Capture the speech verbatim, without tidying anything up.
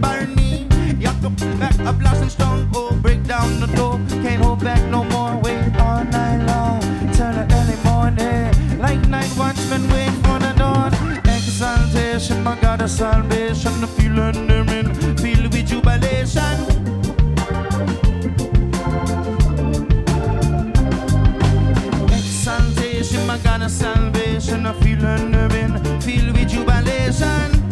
burning. You have to back a blasting stone, oh, break down the door. Can't hold back no more, wait all night long. Till the early morning, like night watchmen wait for the dawn. Exaltation, my God of salvation, the feeling them in, filled with jubilation. Exaltation, my God of salvation, the feeling them in, filled with jubilation.